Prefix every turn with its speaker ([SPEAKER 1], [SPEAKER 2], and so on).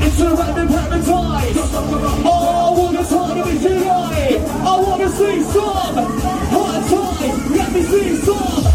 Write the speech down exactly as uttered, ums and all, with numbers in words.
[SPEAKER 1] It's a random paradise. Oh, I wanna talk to me tonight. I wanna see some hot time. Let me see some.